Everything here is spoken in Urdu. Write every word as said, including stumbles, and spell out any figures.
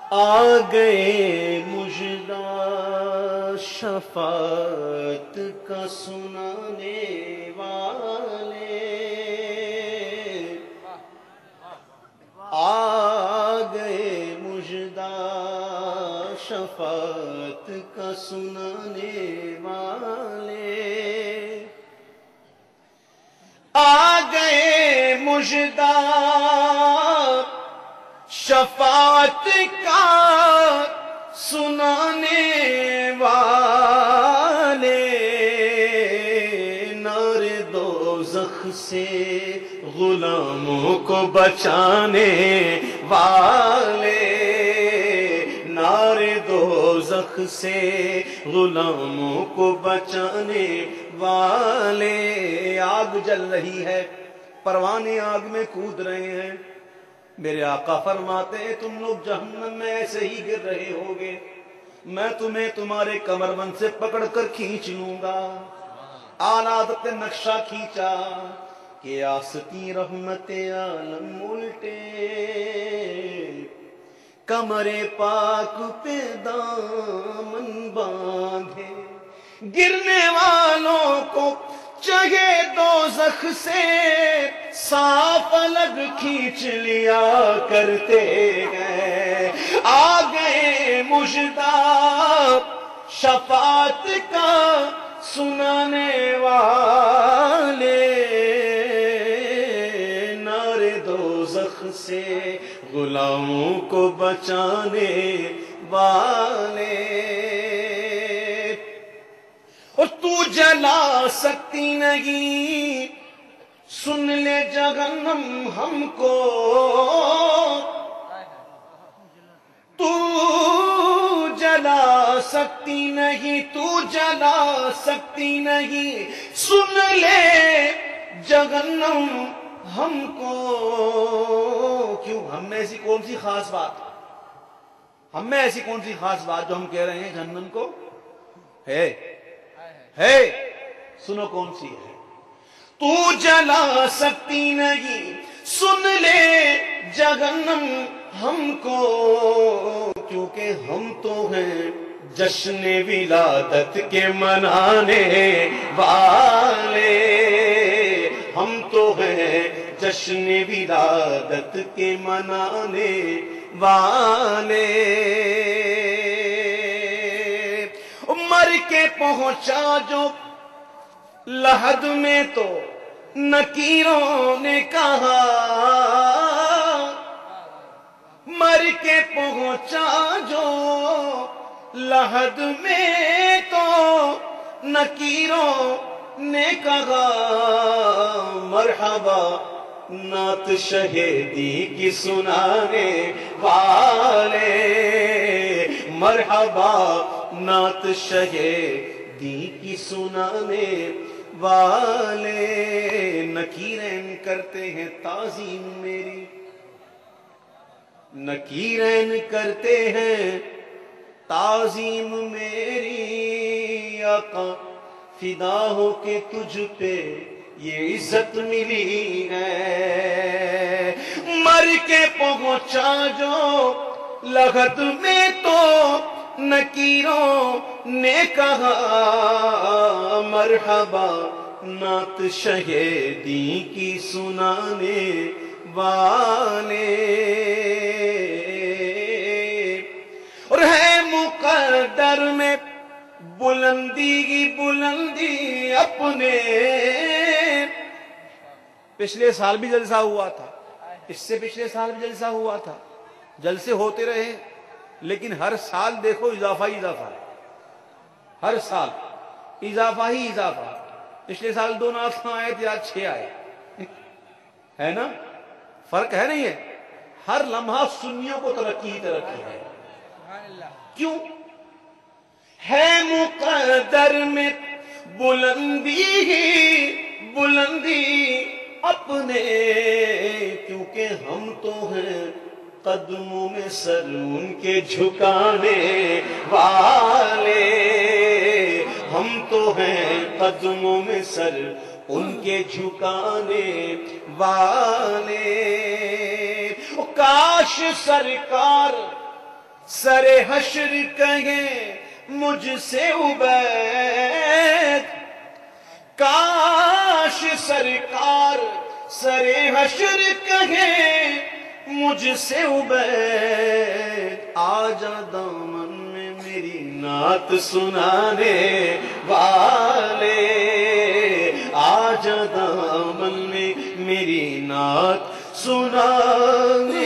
آ گئے مژدہ شفاعت کا سنانے والے، آ گئے مژدہ شفاعت کا سنانے والے، آ گئے مژدہ شفاعت کا سنانے والے، نار دوزخ سے غلاموں کو بچانے والے، نار دوزخ سے غلاموں کو بچانے والے۔ آگ جل رہی ہے، پروانے آگ میں کود رہے ہیں، میرے آقا فرماتے ہیں تم لوگ جہنم میں ایسے ہی گر رہے ہوگے، میں تمہیں تمہارے کمر بند سے پکڑ کر کھینچ لوں گا۔ آلات نے نقشہ کھینچا کہ آستی رحمت عالم الٹے، کمر پاک پہ دامن باندھے، گرنے والوں کو چگے دوزخ سے صاف الگ کھینچ لیا کرتے ہیں۔ آ گئے مژدہ شفاعت کا سنانے والے، نار دوزخ سے غلاموں کو بچانے والے۔ اور تو جلا سکتی نہیں، سن لے جہنم ہم کو، تو جلا سکتی نہیں، تو جلا سکتی نہیں، سن لے جہنم ہم کو۔ کیوں؟ ہم میں ایسی کون سی خاص بات، ہم میں ایسی کون سی خاص بات جو ہم کہہ رہے ہیں جہنم کو ہے ہے سنو کون سی ہے۔ تو جلا سکتی نہیں، سن لے جہنم ہم کو، کیونکہ ہم تو ہیں جشن ولادت کے منانے والے، ہم تو ہیں جشن ولادت کے منانے والے۔ مر کے پہنچا جو لحد میں تو نکیروں نے کہا، مر کے پہنچا جو لحد میں تو نکیروں نے کہا، مرحبا نعت شہیدی کی سنانے والے، مرحبا نعت شہیدی کی سنانے والے۔ نکیرین کرتے ہیں تعظیم میری، نکیرین کرتے ہیں تعظیم میری، آقا فدا ہو کے تجھ پہ یہ عزت ملی ہے۔ مر کے پہنچا جو لحد میں تو نکیروں نے کہا، مرحبا نعت شہیدی کی سنانے والے۔ اور ہے مقدر میں بلندی کی بلندی اپنے، پچھلے سال بھی جلسہ ہوا تھا، اس سے پچھلے سال بھی جلسہ ہوا تھا، جلسے ہوتے رہے، لیکن ہر سال دیکھو اضافہ ہی اضافہ ہے، ہر سال اضافہ ہی اضافہ۔ پچھلے سال دو نعت آئے تھے، آج چھ آئے، ہے نا؟ فرق ہے نہیں ہے؟ ہر لمحہ سنیوں کو ترقی ہی ترقی ہے۔ کیوں؟ ہے مقدر میں بلندی ہی بلندی اپنے، کیونکہ ہم تو ہیں قدموں میں سر ان کے جھکانے والے، ہم تو ہیں قدموں میں سر ان کے جھکانے والے۔ کاش سرکار سرے حشر کہیں مجھ سے عبید، کاش سرکار سرے حشر کہیں مجھ سے عبید، آ جا دامن میں میری نعت سنانے والے، آ جا دامن میں میری نعت سنانے